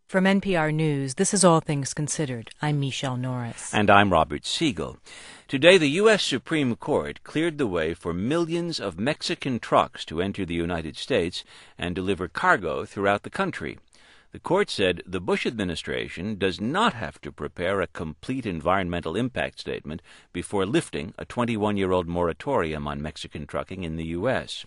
From NPR News, this is All Things Considered. I'm Michelle Norris. And I'm Robert Siegel. Today, the U.S. Supreme Court cleared the way for millions of Mexican trucks to enter the United States and deliver cargo throughout the country. The court said the Bush administration does not have to prepare a complete environmental impact statement before lifting a 21-year-old moratorium on Mexican trucking in the U.S.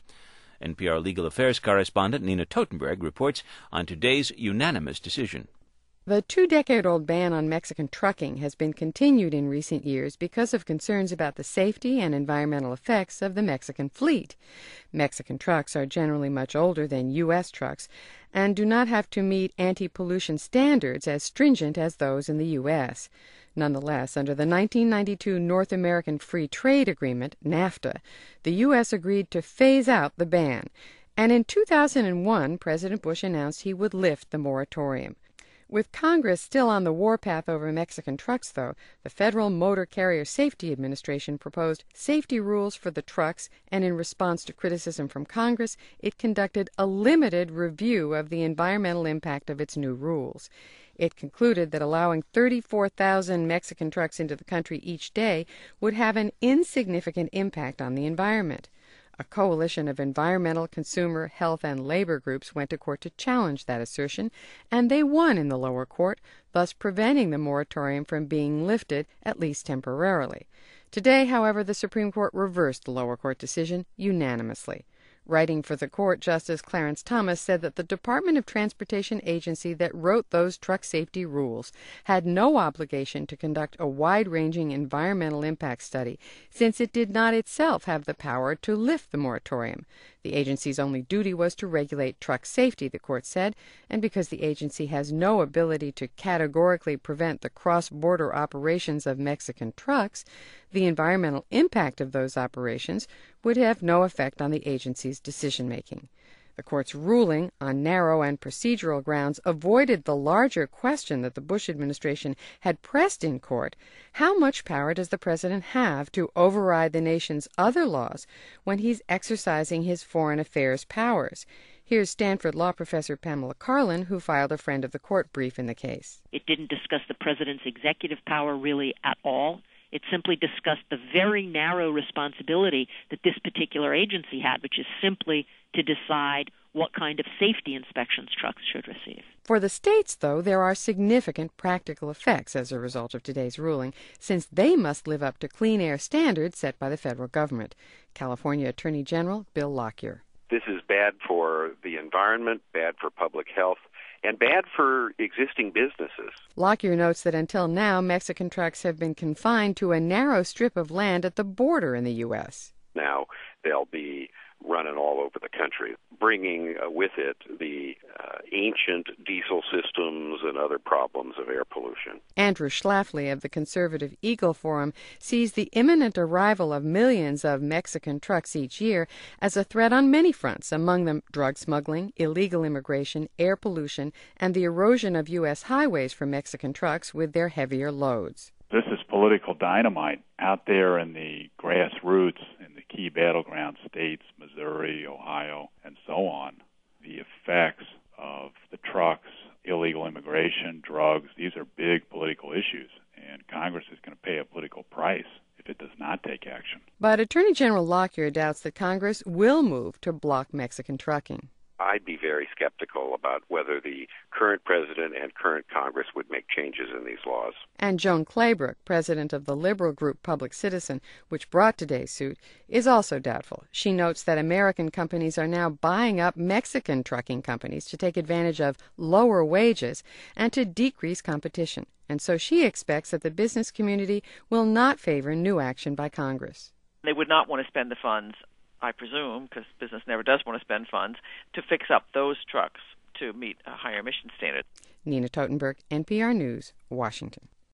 NPR legal affairs correspondent Nina Totenberg reports on today's unanimous decision. The 2-decade-old ban on Mexican trucking has been continued in recent years because of concerns about the safety and environmental effects of the Mexican fleet. Mexican trucks are generally much older than U.S. trucks and do not have to meet anti-pollution standards as stringent as those in the U.S. Nonetheless, under the 1992 North American Free Trade Agreement, NAFTA, the U.S. agreed to phase out the ban. And in 2001, President Bush announced he would lift the moratorium. With Congress still on the warpath over Mexican trucks, though, the Federal Motor Carrier Safety Administration proposed safety rules for the trucks, and in response to criticism from Congress, it conducted a limited review of the environmental impact of its new rules. It concluded that allowing 34,000 Mexican trucks into the country each day would have an insignificant impact on the environment. A coalition of environmental, consumer, health, and labor groups went to court to challenge that assertion, and they won in the lower court, thus preventing the moratorium from being lifted, at least temporarily. Today, however, the Supreme Court reversed the lower court decision unanimously. Writing for the court, Justice Clarence Thomas said that the Department of Transportation agency that wrote those truck safety rules had no obligation to conduct a wide-ranging environmental impact study, since it did not itself have the power to lift the moratorium. The agency's only duty was to regulate truck safety, the court said, and because the agency has no ability to categorically prevent the cross-border operations of Mexican trucks, the environmental impact of those operations would have no effect on the agency's decision-making. The court's ruling, on narrow and procedural grounds, avoided the larger question that the Bush administration had pressed in court: how much power does the president have to override the nation's other laws when he's exercising his foreign affairs powers? Here's Stanford law professor Pamela Karlan, who filed a friend of the court brief in the case. It didn't discuss the president's executive power really at all. It simply discussed the very narrow responsibility that this particular agency had, which is simply to decide what kind of safety inspections trucks should receive. For the states, though, there are significant practical effects as a result of today's ruling, since they must live up to clean air standards set by the federal government. California Attorney General Bill Lockyer. This is bad for the environment, bad for public health, and bad for existing businesses. Lockyer notes that until now, Mexican trucks have been confined to a narrow strip of land at the border in the U.S. Now they'll be running all over the country, bringing with it the ancient diesel systems and other problems of air pollution. Andrew Schlafly of the conservative Eagle Forum sees the imminent arrival of millions of Mexican trucks each year as a threat on many fronts, among them drug smuggling, illegal immigration, air pollution, and the erosion of U.S. highways for Mexican trucks with their heavier loads. This is political dynamite out there in the grassroots in the key battleground states, Missouri, Ohio, and so on. The effects of the trucks, illegal immigration, drugs, these are big political issues, and Congress is going to pay a political price if it does not take action. But Attorney General Lockyer doubts that Congress will move to block Mexican trucking. I'd be very skeptical about whether the current president and current Congress would make changes in these laws. And Joan Claybrook, president of the liberal group Public Citizen, which brought today's suit, is also doubtful. She notes that American companies are now buying up Mexican trucking companies to take advantage of lower wages and to decrease competition. And so she expects that the business community will not favor new action by Congress. They would not want to spend the funds, I presume, because business never does want to spend funds, to fix up those trucks to meet a higher emission standard. Nina Totenberg, NPR News, Washington.